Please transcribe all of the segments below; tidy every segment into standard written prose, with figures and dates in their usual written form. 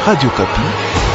Radio Kapi.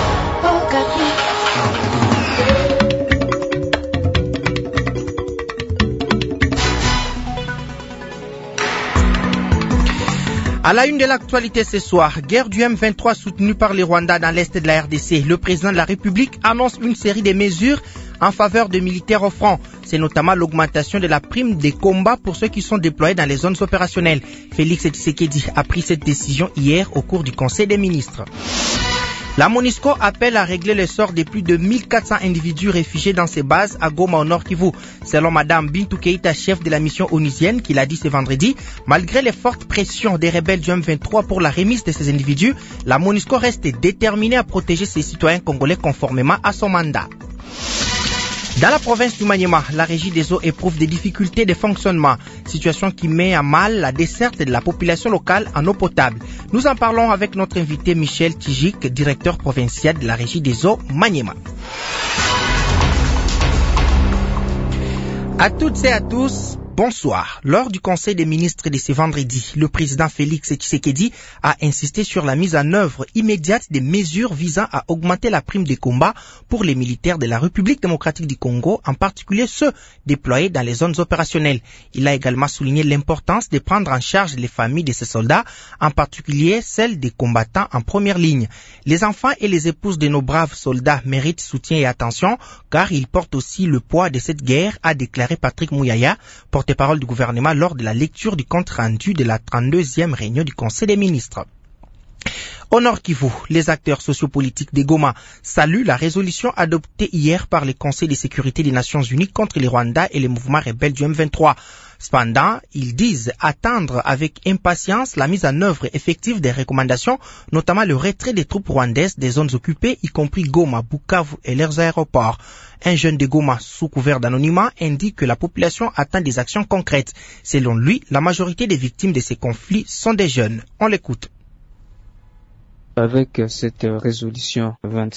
À la une de l'actualité ce soir, guerre du M23 soutenue par les Rwandais dans l'est de la RDC. Le président de la République annonce une série de mesures en faveur des militaires au front. C'est notamment l'augmentation de la prime des combats pour ceux qui sont déployés dans les zones opérationnelles. Félix Tshisekedi a pris cette décision hier au cours du Conseil des ministres. La MONUSCO appelle à régler le sort des plus de 1400 individus réfugiés dans ses bases à Goma au Nord Kivu. Selon Madame Bintou Keïta, chef de la mission onusienne, qui l'a dit ce vendredi, malgré les fortes pressions des rebelles du M23 pour la remise de ces individus, la MONUSCO reste déterminée à protéger ses citoyens congolais conformément à son mandat. Dans la province du Maniema, la régie des eaux éprouve des difficultés de fonctionnement, situation qui met à mal la desserte de la population locale en eau potable. Nous en parlons avec notre invité Michel Tijik, directeur provincial de la régie des eaux Maniema. À toutes et à tous, bonsoir. Lors du Conseil des ministres de ce vendredi, le président Félix Tshisekedi a insisté sur la mise en œuvre immédiate des mesures visant à augmenter la prime des combats pour les militaires de la République démocratique du Congo, en particulier ceux déployés dans les zones opérationnelles. Il a également souligné l'importance de prendre en charge les familles de ces soldats, en particulier celles des combattants en première ligne. Les enfants et les épouses de nos braves soldats méritent soutien et attention, car ils portent aussi le poids de cette guerre, a déclaré Patrick Mouyaya, porte-parole du gouvernement lors de la lecture du compte rendu de la 32e réunion du Conseil des ministres. Au Nord Kivu, les acteurs sociopolitiques de Goma saluent la résolution adoptée hier par le Conseil de sécurité des Nations Unies contre les Rwandais et les mouvements rebelles du M23. Cependant, ils disent attendre avec impatience la mise en œuvre effective des recommandations, notamment le retrait des troupes rwandaises des zones occupées, y compris Goma, Bukavu et leurs aéroports. Un jeune de Goma, sous couvert d'anonymat, indique que la population attend des actions concrètes. Selon lui, la majorité des victimes de ces conflits sont des jeunes. On l'écoute. Avec cette résolution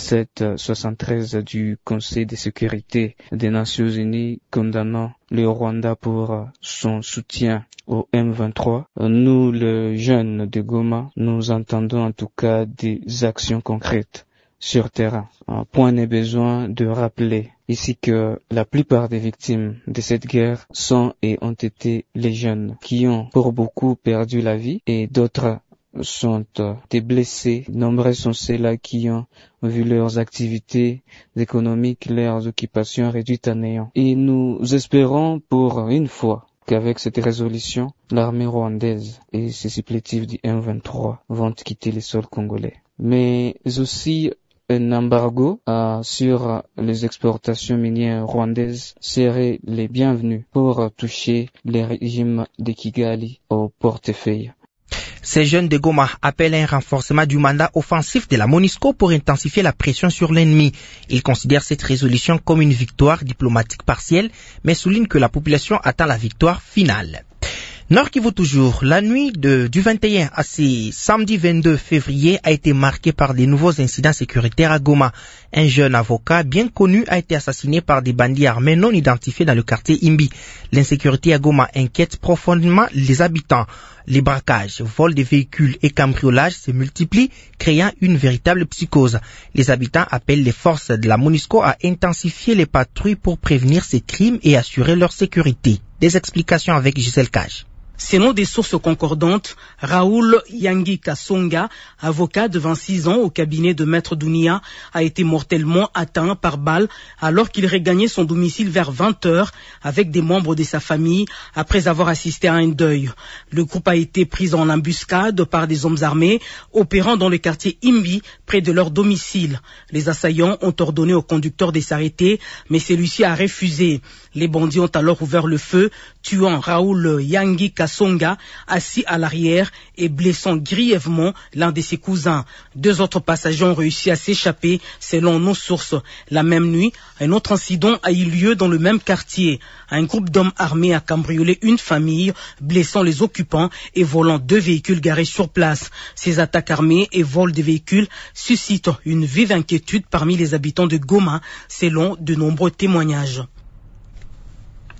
2773 du Conseil de sécurité des Nations Unies condamnant le Rwanda pour son soutien au M23, nous, les jeunes de Goma, nous entendons en tout cas des actions concrètes sur terrain. Point n'est besoin de rappeler ici que la plupart des victimes de cette guerre sont et ont été les jeunes qui ont pour beaucoup perdu la vie et d'autres sont des blessés. Nombreux sont ceux-là qui ont vu leurs activités économiques, leurs occupations réduites à néant. Et nous espérons pour une fois qu'avec cette résolution, l'armée rwandaise et ses supplétifs du M23 vont quitter les sols congolais. Mais aussi un embargo sur les exportations minières rwandaises serait les bienvenus pour toucher les régimes de Kigali au portefeuille. Ces jeunes de Goma appellent un renforcement du mandat offensif de la MONUSCO pour intensifier la pression sur l'ennemi. Ils considèrent cette résolution comme une victoire diplomatique partielle, mais soulignent que la population attend la victoire finale. Nord Kivu toujours, la nuit du 21 à ce samedi 22 février a été marquée par de nouveaux incidents sécuritaires à Goma. Un jeune avocat bien connu a été assassiné par des bandits armés non identifiés dans le quartier Imbi. L'insécurité à Goma inquiète profondément les habitants. Les braquages, vols de véhicules et cambriolages se multiplient, créant une véritable psychose. Les habitants appellent les forces de la MONUSCO à intensifier les patrouilles pour prévenir ces crimes et assurer leur sécurité. Des explications avec Gisèle Cage. Selon des sources concordantes, Raoul Yangi Kasonga, avocat de 26 ans au cabinet de Maître Dounia, a été mortellement atteint par balle alors qu'il regagnait son domicile vers 20h avec des membres de sa famille après avoir assisté à un deuil. Le groupe a été pris en embuscade par des hommes armés opérant dans le quartier Imbi près de leur domicile. Les assaillants ont ordonné au conducteur de s'arrêter, mais celui-ci a refusé. Les bandits ont alors ouvert le feu, tuant Raoul Yangi Kasonga, assis à l'arrière et blessant grièvement l'un de ses cousins. 2 autres passagers ont réussi à s'échapper, selon nos sources. La même nuit, un autre incident a eu lieu dans le même quartier. Un groupe d'hommes armés a cambriolé une famille, blessant les occupants et volant 2 véhicules garés sur place. Ces attaques armées et vols de véhicules suscitent une vive inquiétude parmi les habitants de Goma, selon de nombreux témoignages.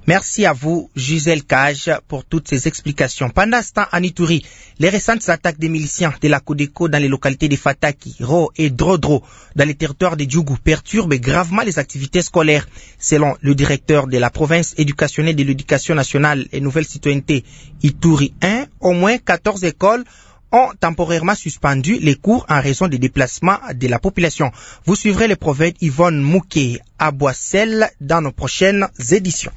Merci à vous, Gisèle Cage, pour toutes ces explications. Pendant ce temps, à Ituri, les récentes attaques des miliciens de la Codeco dans les localités de Fataki, Ro et Drodro, dans les territoires de Djougou, perturbent gravement les activités scolaires. Selon le directeur de la province éducationnelle de l'éducation nationale et nouvelle citoyenneté, Ituri 1, au moins 14 écoles ont temporairement suspendu les cours en raison des déplacements de la population. Vous suivrez le prophète Yvonne Mouké à Boissel dans nos prochaines éditions.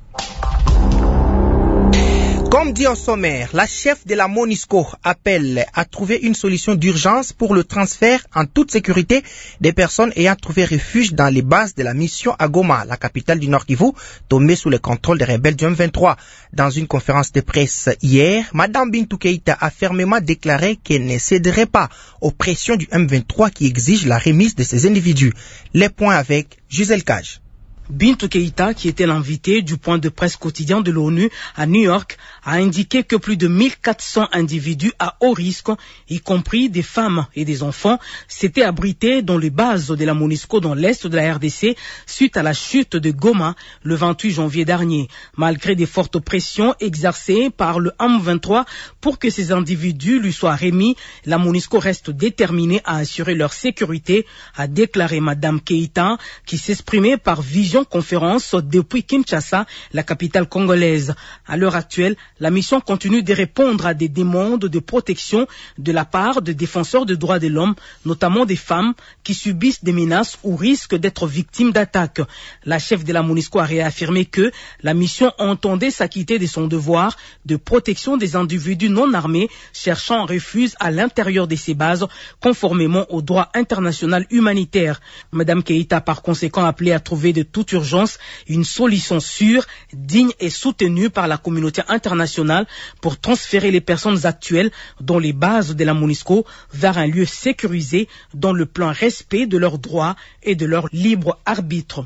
Comme dit au sommaire, la chef de la MONUSCO appelle à trouver une solution d'urgence pour le transfert en toute sécurité des personnes ayant trouvé refuge dans les bases de la mission à Goma, la capitale du Nord Kivu, tombée sous le contrôle des rebelles du M23. Dans une conférence de presse hier, Madame Bintou Keïta a fermement déclaré qu'elle ne céderait pas aux pressions du M23 qui exigent la remise de ces individus. Les points avec Gisèle Cage. Bintou Keïta, qui était l'invité du point de presse quotidien de l'ONU à New York, a indiqué que plus de 1400 individus à haut risque, y compris des femmes et des enfants, s'étaient abrités dans les bases de la MONUSCO dans l'est de la RDC suite à la chute de Goma le 28 janvier dernier. Malgré des fortes pressions exercées par le M23 pour que ces individus lui soient remis, la MONUSCO reste déterminée à assurer leur sécurité, a déclaré Madame Keïta, qui s'exprimait par conférence depuis Kinshasa, la capitale congolaise. À l'heure actuelle, la mission continue de répondre à des demandes de protection de la part de défenseurs des droits de l'homme, notamment des femmes qui subissent des menaces ou risquent d'être victimes d'attaques. La chef de la MONUSCO a réaffirmé que la mission entendait s'acquitter de son devoir de protection des individus non armés cherchant un refuge à l'intérieur de ces bases, conformément au droit international humanitaire. Madame Keïta a par conséquent appelé à trouver de toute urgence une solution sûre, digne et soutenue par la communauté internationale pour transférer les personnes actuelles dans les bases de la MONUSCO vers un lieu sécurisé dans le plein respect de leurs droits et de leur libre arbitre.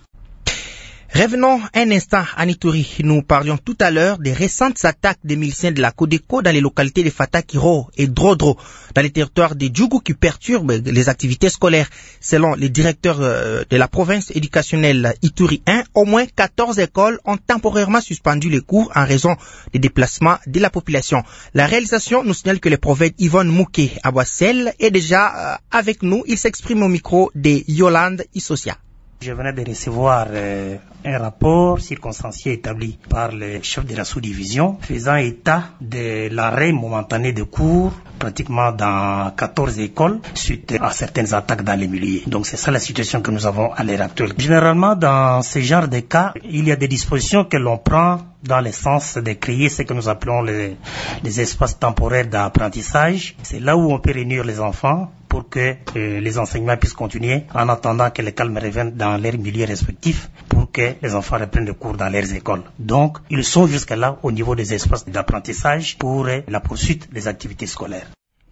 Revenons un instant à Ituri. Nous parlions tout à l'heure des récentes attaques des miliciens de la Codeco dans les localités de Fatakiro et Drodro, dans les territoires de Djougou qui perturbent les activités scolaires. Selon les directeurs de la province éducationnelle Ituri 1, au moins 14 écoles ont temporairement suspendu les cours en raison des déplacements de la population. La réalisation nous signale que le prophète Yvonne Mouké à Boissel est déjà avec nous. Il s'exprime au micro de Yolande Issocia. Je venais de recevoir un rapport circonstancié établi par le chef de la sous-division faisant état de l'arrêt momentané de cours pratiquement dans 14 écoles suite à certaines attaques dans les milieux. Donc c'est ça la situation que nous avons à l'heure actuelle. Généralement dans ce genre de cas, il y a des dispositions que l'on prend dans le sens de créer ce que nous appelons les espaces temporaires d'apprentissage. C'est là où on peut réunir les enfants pour que les enseignements puissent continuer en attendant que le calme revienne dans leurs milieux respectifs pour que les enfants reprennent le cours dans leurs écoles. Donc, ils sont jusque-là au niveau des espaces d'apprentissage pour la poursuite des activités scolaires.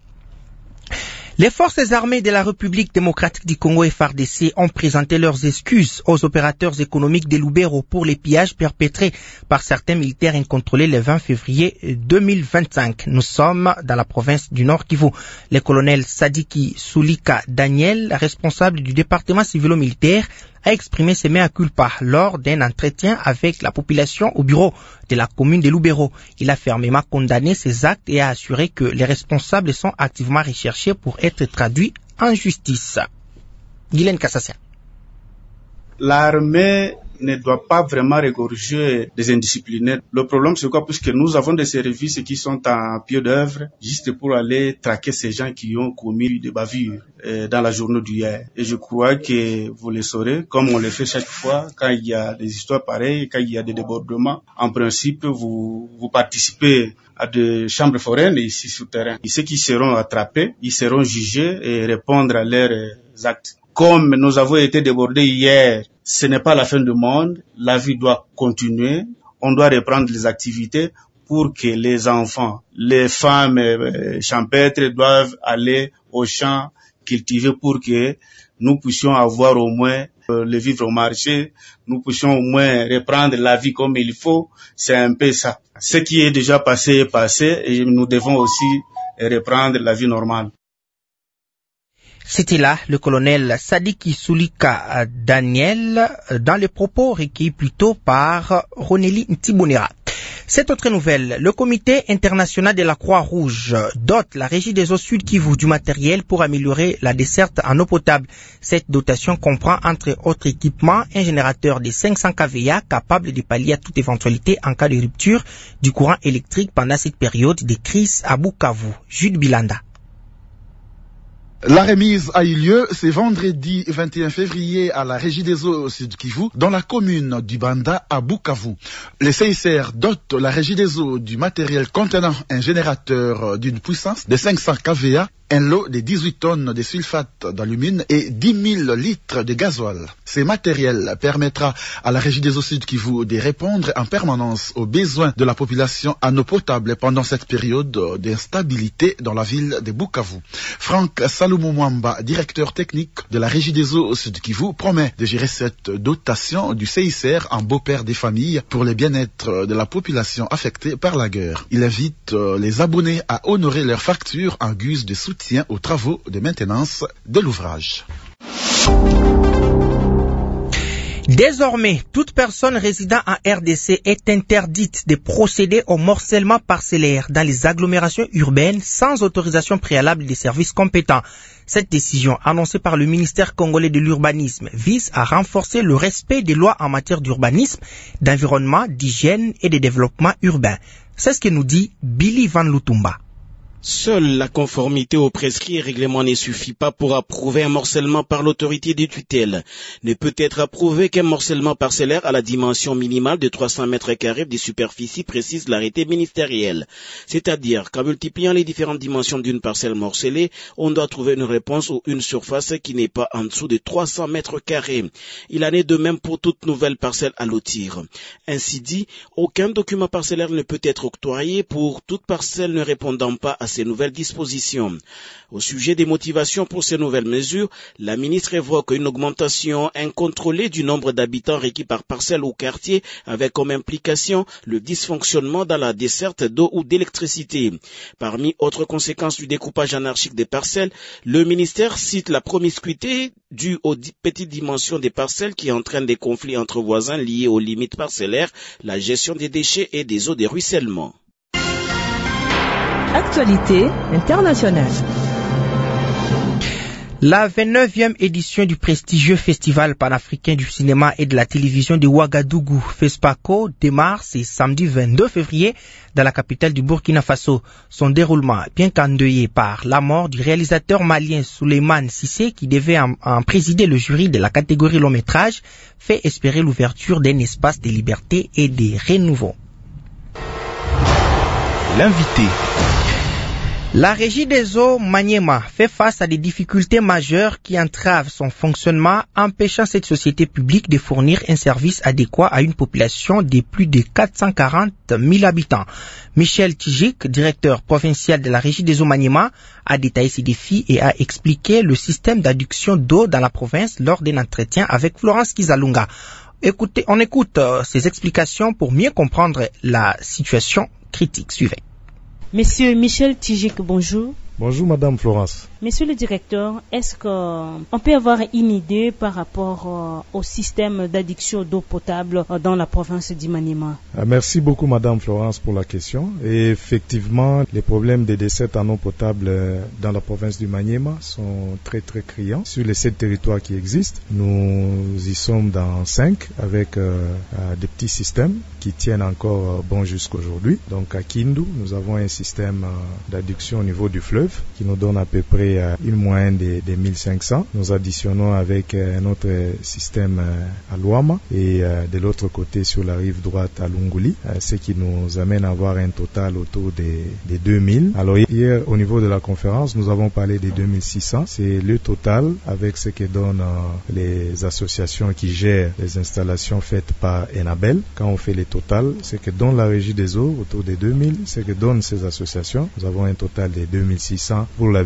Les forces armées de la République démocratique du Congo FARDC ont présenté leurs excuses aux opérateurs économiques de Lubero pour les pillages perpétrés par certains militaires incontrôlés le 20 février 2025. Nous sommes dans la province du Nord Kivu. Le colonel Sadiki Soulika Daniel, responsable du département civilo-militaire, a exprimé ses mea culpa lors d'un entretien avec la population au bureau de la commune de Lubero. Il a fermement condamné ces actes et a assuré que les responsables sont activement recherchés pour être traduits en justice. Guylaine Kassasia. L'armée ne doit pas vraiment regorger des indisciplinaires. Le problème, c'est quoi? Puisque nous avons des services qui sont en pied d'œuvre juste pour aller traquer ces gens qui ont commis des bavures dans la journée d'hier. Et je crois que vous le saurez, comme on le fait chaque fois, quand il y a des histoires pareilles, quand il y a des débordements, en principe, vous participez à des chambres foraines ici sur terrain. Et ceux qui seront attrapés, ils seront jugés et répondre à leurs actes. Comme nous avons été débordés hier, ce n'est pas la fin du monde, la vie doit continuer, on doit reprendre les activités pour que les enfants, les femmes champêtres doivent aller au champ cultiver pour que nous puissions avoir au moins le vivre au marché, nous puissions au moins reprendre la vie comme il faut, c'est un peu ça. Ce qui est déjà passé est passé et nous devons aussi reprendre la vie normale. C'était là le colonel Sadiki Soulika Daniel dans les propos recueillis plus tôt par Roneli Ntibonera. Cette autre nouvelle, le comité international de la Croix-Rouge dote la Régie des eaux Sud Kivu du matériel pour améliorer la desserte en eau potable. Cette dotation comprend entre autres équipements un générateur de 500 kVA capable de pallier à toute éventualité en cas de rupture du courant électrique pendant cette période de crise à Bukavu. Jude Bilanda. La remise a eu lieu ce vendredi 21 février à la Régie des eaux Sud Kivu dans la commune du Banda à Bukavu. Le CICR dote la Régie des eaux du matériel contenant un générateur d'une puissance de 500 kVA, un lot de 18 tonnes de sulfate d'alumine et 10 000 litres de gasoil. Ce matériel permettra à la Régie des eaux Sud Kivu de répondre en permanence aux besoins de la population en eau potable pendant cette période d'instabilité dans la ville de Bukavu. Franck Salomon Mwamba, directeur technique de la Régie des eaux Sud Kivu, promet de gérer cette dotation du CICR en beau-père des familles pour le bien-être de la population affectée par la guerre. Il invite les abonnés à honorer leurs factures en guise de soutien aux travaux de maintenance de l'ouvrage. Désormais, toute personne résidant en RDC est interdite de procéder au morcellement parcellaire dans les agglomérations urbaines sans autorisation préalable des services compétents. Cette décision, annoncée par le ministère congolais de l'urbanisme, vise à renforcer le respect des lois en matière d'urbanisme, d'environnement, d'hygiène et de développement urbain. C'est ce que nous dit Billy Van Lutumba. Seule la conformité aux prescrits et règlements ne suffit pas pour approuver un morcellement par l'autorité de tutelle. Ne peut être approuvé qu'un morcellement parcellaire à la dimension minimale de 300 mètres carrés de superficie, précise l'arrêté ministériel. C'est-à-dire qu'en multipliant les différentes dimensions d'une parcelle morcelée, on doit trouver une réponse ou une surface qui n'est pas en dessous de 300 mètres carrés. Il en est de même pour toute nouvelle parcelle à lotir. Ainsi dit, aucun document parcellaire ne peut être octroyé pour toute parcelle ne répondant pas à ces nouvelles dispositions. Au sujet des motivations pour ces nouvelles mesures, la ministre évoque une augmentation incontrôlée du nombre d'habitants requis par parcelle ou quartier avec comme implication le dysfonctionnement dans la desserte d'eau ou d'électricité. Parmi autres conséquences du découpage anarchique des parcelles, le ministère cite la promiscuité due aux petites dimensions des parcelles qui entraînent des conflits entre voisins liés aux limites parcellaires, la gestion des déchets et des eaux de ruissellement. Actualité internationale. La 29e édition du prestigieux Festival panafricain du cinéma et de la télévision de Ouagadougou, FESPACO, démarre ce samedi 22 février dans la capitale du Burkina Faso. Son déroulement, bien qu'endeuillé par la mort du réalisateur malien Souleymane Cissé, qui devait en présider le jury de la catégorie long métrage, fait espérer l'ouverture d'un espace de liberté et de renouveau. L'invité. La Régie des eaux Maniema fait face à des difficultés majeures qui entravent son fonctionnement, empêchant cette société publique de fournir un service adéquat à une population de plus de 440 000 habitants. Michel Tijik, directeur provincial de la Régie des eaux Maniema, a détaillé ces défis et a expliqué le système d'adduction d'eau dans la province lors d'un entretien avec Florence Kizalunga. On écoute ces explications pour mieux comprendre la situation critique. Suivez. Monsieur Michel Tijik, bonjour. Bonjour Madame Florence. Monsieur le directeur, est-ce qu'on peut avoir une idée par rapport au système d'adduction d'eau potable dans la province du Maniema? Merci beaucoup Madame Florence pour la question. Et effectivement, les problèmes des dessertes en eau potable dans la province du Maniema sont très très criants. Sur les 7 territoires qui existent, nous y sommes dans 5 avec des petits systèmes qui tiennent encore bon jusqu'aujourd'hui. Donc à Kindu, nous avons un système d'adduction au niveau du fleuve qui nous donne à peu près une moyenne de 1500. Nous additionnons avec un autre système à Luama et de l'autre côté sur la rive droite à Lunguli, ce qui nous amène à avoir un total autour des 2000. Alors hier au niveau de la conférence, nous avons parlé des 2600. C'est le total avec ce que donnent les associations qui gèrent les installations faites par Enabel. Quand on fait le total, ce que donne la Régie des eaux autour des 2000, ce que donnent ces associations. Nous avons un total de 2600 pour la ville de Kindu.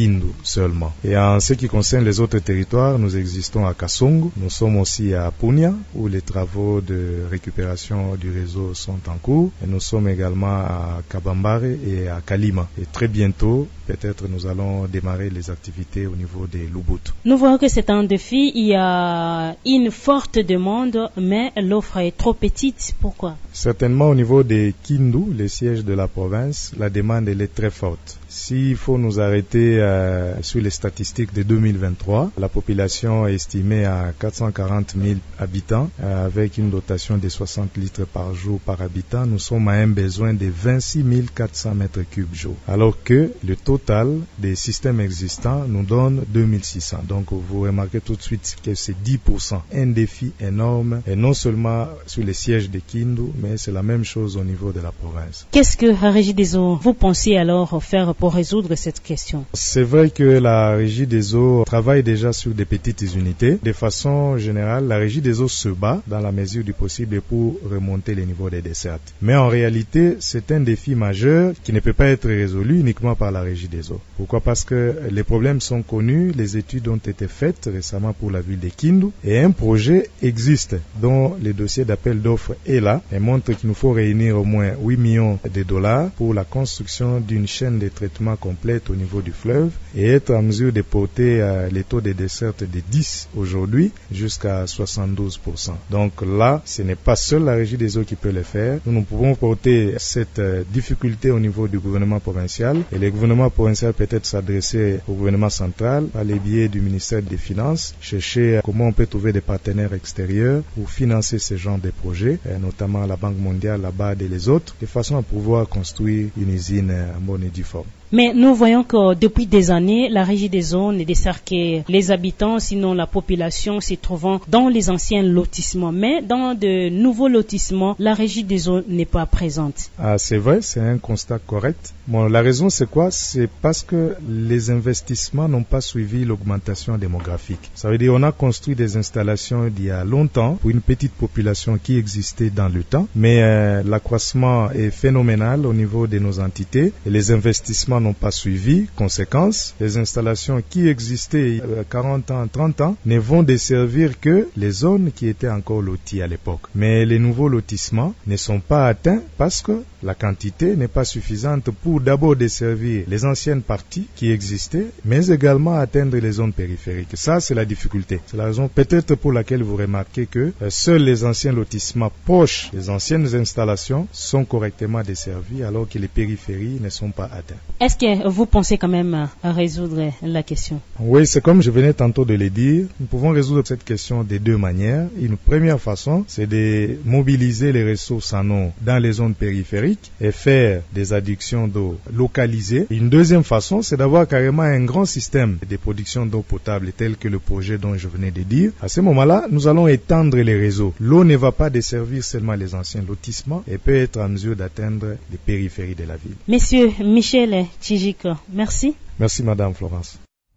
Kindu seulement. Et en ce qui concerne les autres territoires, nous existons à Kasongo, nous sommes aussi à Punia, où les travaux de récupération du réseau sont en cours, et nous sommes également à Kabambare et à Kalima. Et très bientôt, peut-être nous allons démarrer les activités au niveau des Lubut. Nous voyons que c'est un défi, il y a une forte demande, mais l'offre est trop petite. Pourquoi? Certainement au niveau des Kindu, les sièges de la province, la demande elle est très forte. S'il faut nous arrêter sur les statistiques de 2023, la population est estimée à 440 000 habitants, avec une dotation de 60 litres par jour par habitant. Nous sommes à un besoin de 26 400 mètres cubes jour, alors que le total des systèmes existants nous donne 2600. Donc vous remarquez tout de suite que c'est 10%. Un défi énorme, et non seulement sur les sièges de Kindu, mais c'est la même chose au niveau de la province. Qu'est-ce que la Régie des eaux, vous pensez alors faire pour résoudre cette question? C'est vrai que la Régie des eaux travaille déjà sur des petites unités. De façon générale, la Régie des eaux se bat dans la mesure du possible pour remonter les niveaux des dessertes. Mais en réalité, c'est un défi majeur qui ne peut pas être résolu uniquement par la Régie des eaux. Pourquoi? Parce que les problèmes sont connus, les études ont été faites récemment pour la ville de Kindu et un projet existe dont le dossier d'appel d'offres est là et montre qu'il nous faut réunir au moins 8 millions de dollars pour la construction d'une chaîne de traitement complète au niveau du fleuve et être en mesure de porter les taux de desserte de 10 aujourd'hui jusqu'à 72%. Donc là, ce n'est pas seule la Régie des eaux qui peut le faire. Nous pouvons porter cette difficulté au niveau du gouvernement provincial et le gouvernement provincial peut-être s'adresser au gouvernement central par les biais du ministère des Finances, chercher comment on peut trouver des partenaires extérieurs pour financer ce genre de projets, notamment la Banque mondiale, la BAD et les autres, de façon à pouvoir construire une usine en bonne et due forme. Mais nous voyons que depuis des années, la Régie des eaux ne dessert que les habitants, sinon la population se trouvant dans les anciens lotissements. Mais dans de nouveaux lotissements, la Régie des eaux n'est pas présente. Ah, c'est vrai, c'est un constat correct. Bon, la raison c'est quoi? C'est parce que les investissements n'ont pas suivi l'augmentation démographique. Ça veut dire on a construit des installations il y a longtemps pour une petite population qui existait dans le temps, mais l'accroissement est phénoménal au niveau de nos entités et les investissements n'ont pas suivi. Conséquence, les installations qui existaient 40 ans, 30 ans ne vont desservir que les zones qui étaient encore loties à l'époque. Mais les nouveaux lotissements ne sont pas atteints parce que la quantité n'est pas suffisante pour d'abord desservir les anciennes parties qui existaient, mais également atteindre les zones périphériques. Ça, c'est la difficulté. C'est la raison peut-être pour laquelle vous remarquez que seuls les anciens lotissements proches des anciennes installations sont correctement desservis alors que les périphéries ne sont pas atteintes. Est-ce que vous pensez quand même à résoudre la question? Oui, c'est comme je venais tantôt de le dire. Nous pouvons résoudre cette question de deux manières. Une première façon, c'est de mobiliser les ressources en eau dans les zones périphériques et faire des adductions d'eau localisées. Une deuxième façon, c'est d'avoir carrément un grand système de production d'eau potable tel que le projet dont je venais de dire. À ce moment-là, nous allons étendre les réseaux. L'eau ne va pas desservir seulement les anciens lotissements et peut être en mesure d'atteindre les périphéries de la ville. Monsieur Michel Tchijik, merci. Merci Madame Florence.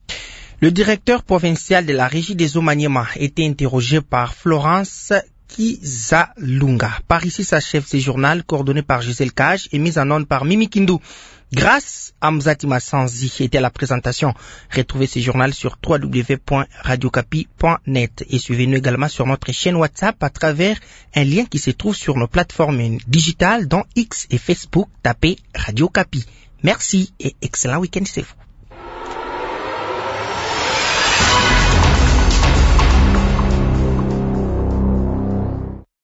Le directeur provincial de la Régie des eaux Maniema était interrogé par Florence Kizalunga. Par ici s'achève ce journal coordonné par Gisèle Cage et mis en onde par Mimi Kindu. Grâce à Mzati Massanzi était à la présentation. Retrouvez ce journal sur www.radiocapi.net et suivez-nous également sur notre chaîne WhatsApp à travers un lien qui se trouve sur nos plateformes digitales dont X et Facebook. Tapez Radio Capi. Merci et excellent week-end, c'est vous.